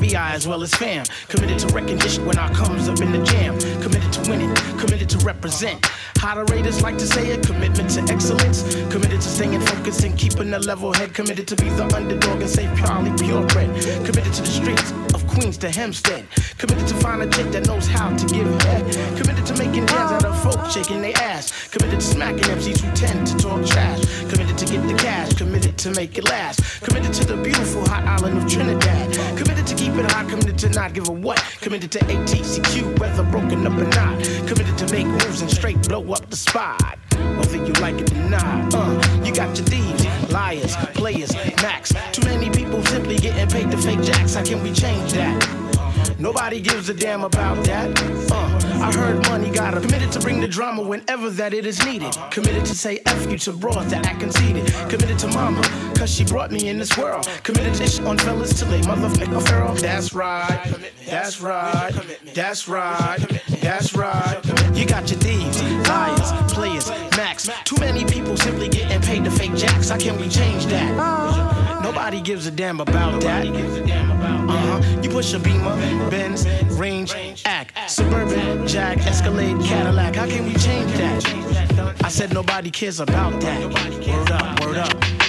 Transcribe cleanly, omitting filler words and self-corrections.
FBI as well as fam. Committed to recognition when I comes up in the jam. Committed to winning, committed to represent. How the Raiders like to say it, commitment to excellence. Committed to staying focused and keeping a level head. Committed to be the underdog and say purely purebred. Committed to the streets of Queens to Hempstead. Committed to find a chick that knows how to give head. Committed to making jams out of folk shaking their ass. Committed to smacking MCs who tend to talk trash. Committed to get the cash, committed to make it last. Committed to the beautiful hot island of Trinidad. Committed to keep it hot, committed to not give a what. Committed to ATCQ, whether broken up or not. Committed to make moves and straight blow up the spot. Whether you like it or not. You got your thieves, liars, players, max. Too many people simply getting paid to fake jacks. How can we change that? Nobody gives a damn about that. I heard money got her. Committed to bring the drama whenever that it is needed. Committed to say F you to broads that act conceited. Committed to mama, cause she brought me in this world. Committed to ish on fellas till they motherfucker feral. That's right, that's right, that's right, that's right. You got your thieves, liars, players, max. Too many people simply getting paid to fake jacks. How can we change that? Nobody gives a damn about that. You push a Beamer, Benz, Range, Act, Suburban, Jag, Escalade, Cadillac. How can we change that? I said nobody cares about that. Word up, word up.